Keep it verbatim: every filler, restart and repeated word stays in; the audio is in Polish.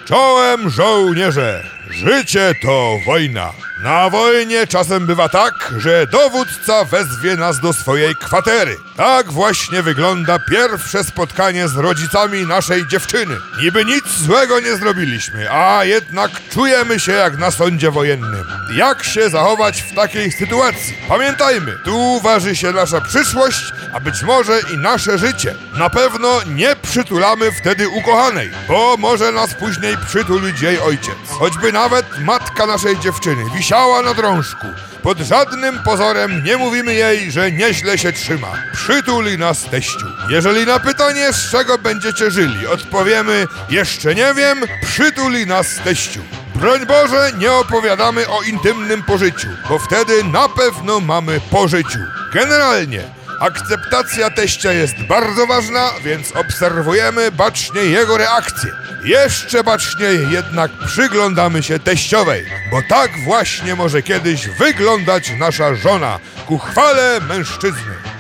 Czołem żołnierze! Życie to wojna. Na wojnie czasem bywa tak, że dowódca wezwie nas do swojej kwatery. Tak właśnie wygląda pierwsze spotkanie z rodzicami naszej dziewczyny. Niby nic złego nie zrobiliśmy, a jednak czujemy się jak na sądzie wojennym. Jak się zachować w takiej sytuacji? Pamiętajmy, tu waży się nasza przyszłość, a być może i nasze życie. Na pewno nie przytulamy wtedy ukochanej, bo może nas później przytulić jej ojciec. Choćby nawet matka naszej dziewczyny wisiała na drążku. Pod żadnym pozorem nie mówimy jej, że nieźle się trzyma. Przytuli nas teściu. Jeżeli na pytanie, z czego będziecie żyli, odpowiemy: jeszcze nie wiem, przytuli nas teściu. Broń Boże, nie opowiadamy o intymnym pożyciu, bo wtedy na pewno mamy po życiu. Generalnie akceptacja teścia jest bardzo ważna, więc obserwujemy bacznie jego reakcję. Jeszcze baczniej jednak przyglądamy się teściowej, bo tak właśnie może kiedyś wyglądać nasza żona ku chwale mężczyzny.